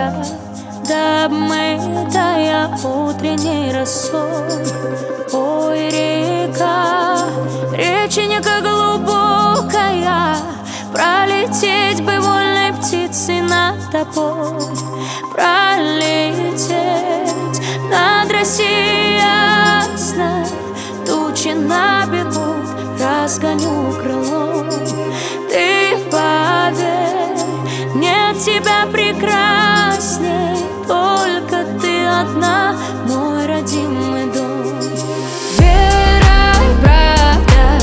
тебя, да обмытая утренней росой. Ой, река, реченька глубокая, пролететь бы вольной птицей над тобой, пролететь над Россией ясной. Тучи набегут, разгоню крылом. Ты поверь, нет тебя прекрасней, только ты одна, мой родимый дом. Вера и правда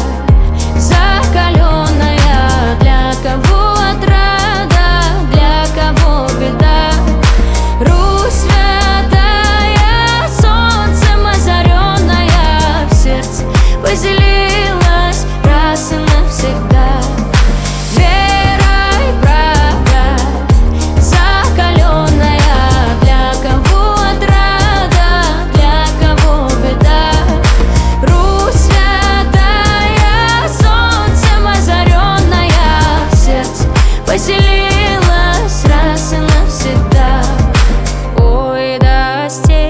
закаленная, для кого отрада, для кого беда. Русь святая, солнцем озаренная, в сердце поселилась раз и навсегда. Вера и правда закаленная, для кого отрада, для кого беда. Русь святая, солнцем озаренная, в сердце поселилась раз и навсегда. Ой, да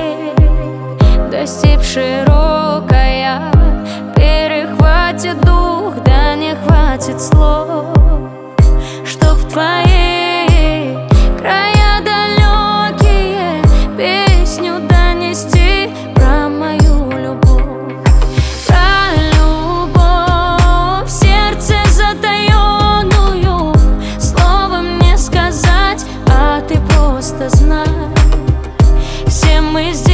степь широкая, перехватит дух, да не хватит слов, чтоб в твои края далекие песню донести про мою любовь. Про любовь в сердце затаенную, словом не сказать, а ты просто знай. Все мы здесь